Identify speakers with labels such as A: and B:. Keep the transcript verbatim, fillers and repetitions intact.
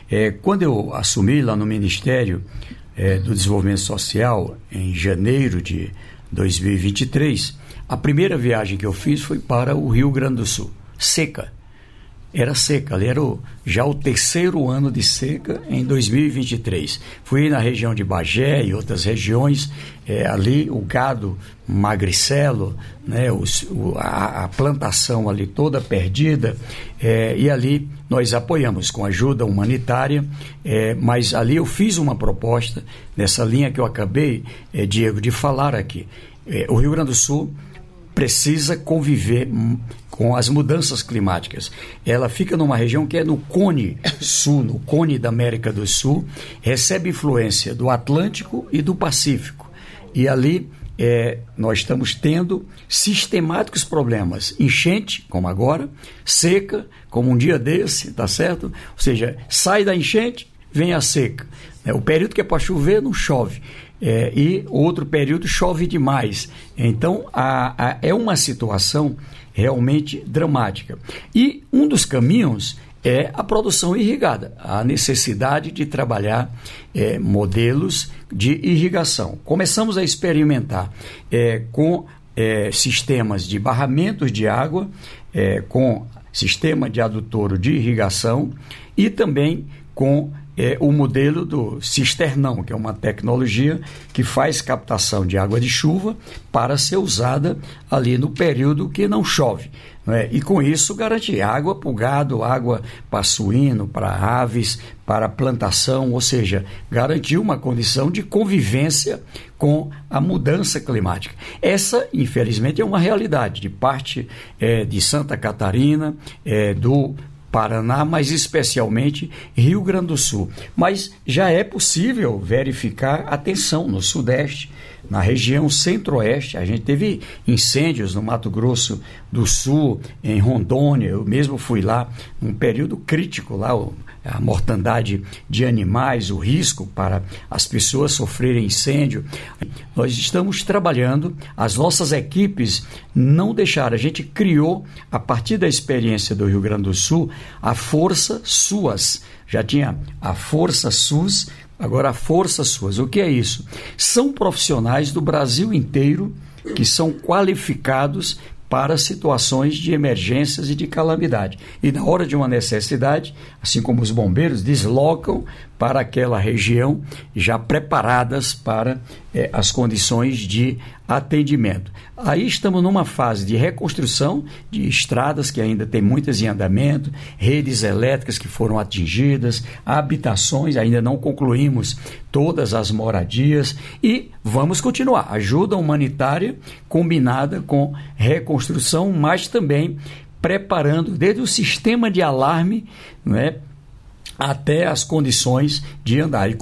A: É, quando eu assumi lá no Ministério é, do Desenvolvimento Social, em janeiro de dois mil e vinte e três, a primeira viagem que eu fiz foi para o Rio Grande do Sul, seca. Era seca, ali era o, já o terceiro ano de seca em dois mil e vinte e três. Fui na região de Bagé e outras regiões, é, ali o gado magricelo, né, os, o, a, a plantação ali toda perdida, é, e ali nós apoiamos com ajuda humanitária, é, mas ali eu fiz uma proposta nessa linha que eu acabei, é, Diego, de falar aqui. É, o Rio Grande do Sul precisa conviver com as mudanças climáticas. Ela fica numa região que é no Cone Sul, no Cone da América do Sul, recebe influência do Atlântico e do Pacífico. E ali é, nós estamos tendo sistemáticos problemas. Enchente, como agora, seca, como um dia desse, tá certo? Ou seja, sai da enchente, vem a seca. É, o período que é para chover, não chove. É, e outro período chove demais. Então, a, a, é uma situação realmente dramática. E um dos caminhos é a produção irrigada, a necessidade de trabalhar é, modelos de irrigação. Começamos a experimentar é, com é, sistemas de barramentos de água, é, com sistema de adutor de irrigação e também com É o modelo do cisternão, que é uma tecnologia que faz captação de água de chuva para ser usada ali no período que não chove, não é? E com isso garantir água para o gado, água para suíno, para aves, para plantação, ou seja, garantir uma condição de convivência com a mudança climática. Essa, infelizmente, é uma realidade de parte é, de Santa Catarina, é, do Paraná, mas especialmente Rio Grande do Sul. Mas já é possível verificar a tensão no Sudeste, na região Centro-Oeste. A gente teve incêndios no Mato Grosso do Sul, em Rondônia. Eu mesmo fui lá num período crítico, lá a mortandade de animais, o risco para as pessoas sofrerem incêndio. Nós estamos trabalhando, as nossas equipes não deixaram. A gente criou, a partir da experiência do Rio Grande do Sul, a Força SUAS. Já tinha a Força SUS, agora a Força SUAS. O que é isso? São profissionais do Brasil inteiro que são qualificados para situações de emergências e de calamidade. E na hora de uma necessidade, assim como os bombeiros, deslocam para aquela região já preparadas para eh, as condições de atendimento. Aí estamos numa fase de reconstrução de estradas que ainda tem muitas em andamento, redes elétricas que foram atingidas, habitações, ainda não concluímos todas as moradias e vamos continuar. Ajuda humanitária combinada com reconstrução, mas também preparando desde o sistema de alarme, não é, até as condições de andar.